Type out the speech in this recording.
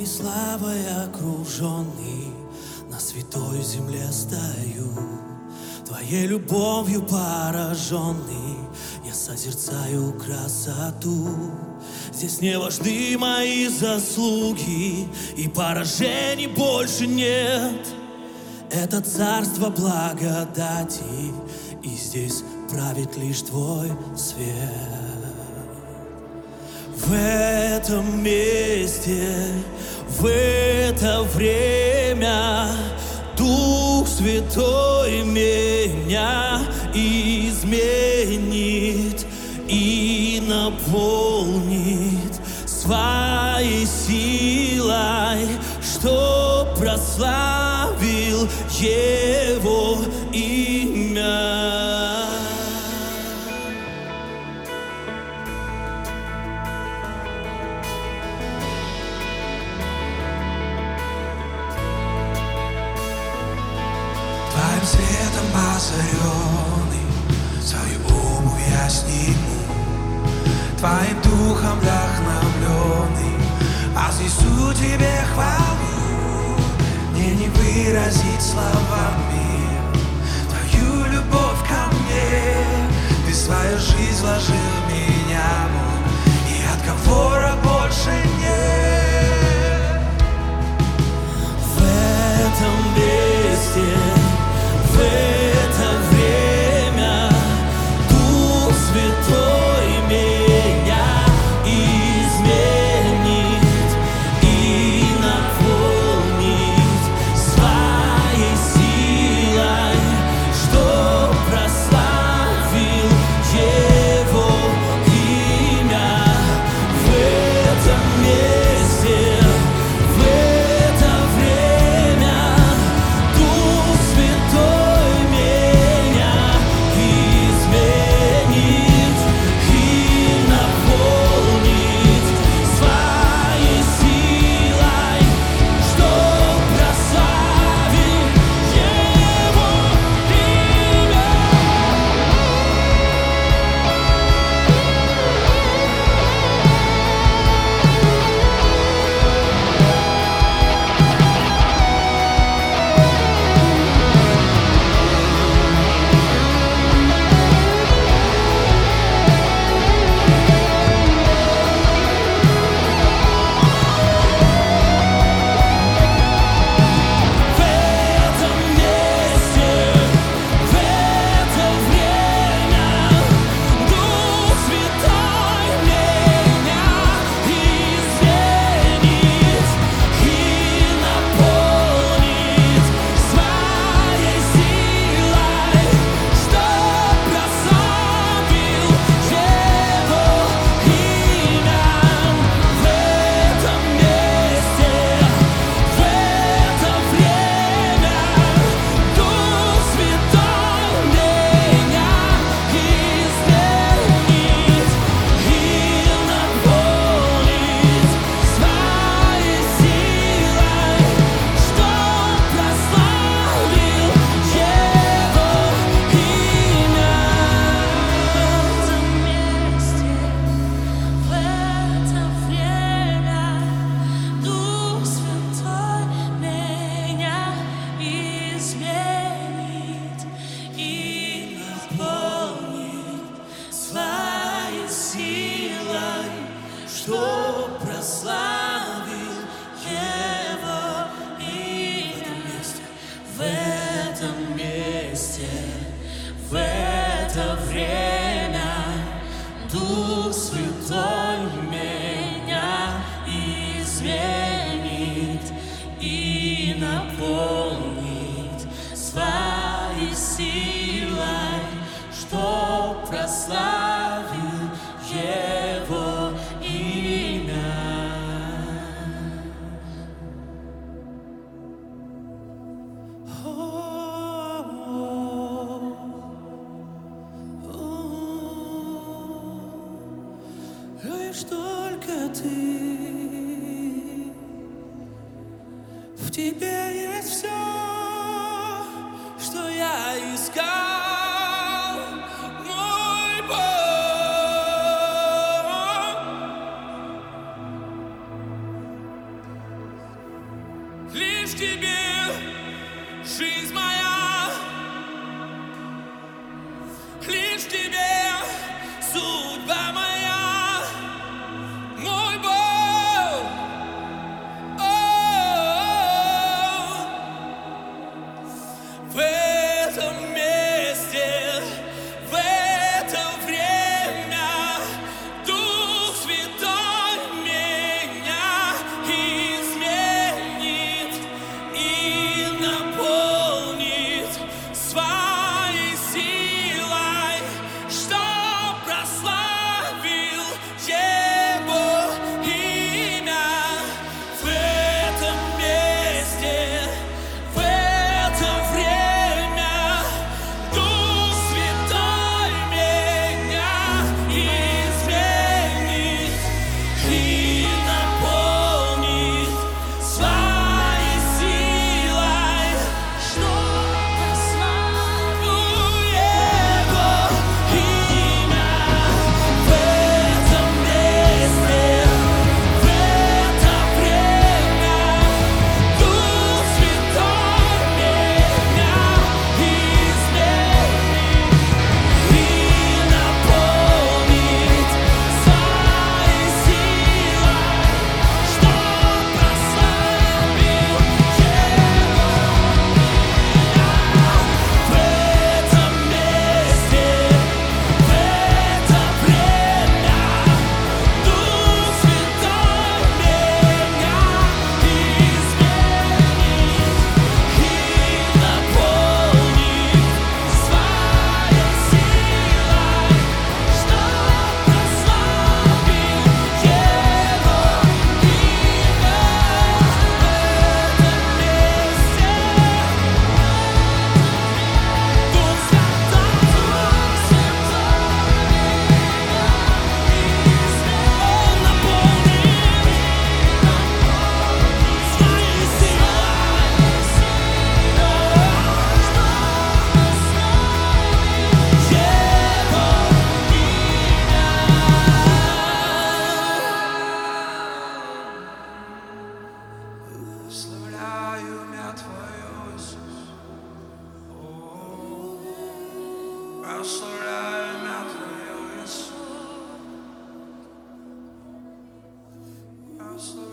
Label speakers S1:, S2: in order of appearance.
S1: Твоей славой окруженный, на святой земле стою. Твоей любовью пораженный, я созерцаю красоту. Здесь не важны мои заслуги, и поражений больше нет. Это царство благодати, и здесь правит лишь Твой свет. В этом месте, в это время Дух Святой меня изменит и наполнит своей силой, что прославил Его имя.
S2: Твоим светом озаренный, свою обувь я сниму. Твоим духом вдохновленный, вознесу Тебе хвалу. Мне не выразить словами Твою любовь ко мне. Ты свою жизнь вложил в меня, и отговора больше нет.
S1: В этом месте, в это время Дух Святой меня изменит и наполнит своей силой, что прославил Его имя. В этом месте, в это время Дух Святой меня изменит и наполнит своей силой, что прославил Его имя. В этом месте, в это время Дух Святой меня изменит и наполнит своей силой, что прославил Его имя. В этом месте, в это время Дух Святой меня изменит и наполнит своей силой, что прославил Его имя. В это время Дух Святой меня изменит и наполнит своей силой, что прославил Его имя. В этом месте, в это время Дух Святой меня изменит и наполнит своей силой, что прославил Его имя. Лишь только Ты, в Тебе есть все, что я искал, мой Бог. жизнь моя лишь в тебе, судьба моя, мой Бог. В этом месте, в это время Дух Святой меня изменит и наполнит своей силой, чтоб прославил Его имя. В этом месте, в это время Дух Святой меня изменит и наполнит своей силой, чтоб прославил Его имя. В этом месте, в это время Дух Святой меня изменит и наполнит своей силой, чтоб прославил Его имя. В этом месте, в это время Дух Святой меня изменит и наполнит своей силой, чтоб прославил Его имя. В этом месте Дух Святой Он наполнит своей силой,
S2: Прославляю имя Твое, Иисус. Прославляю имя Твое, Иисус. Прославляю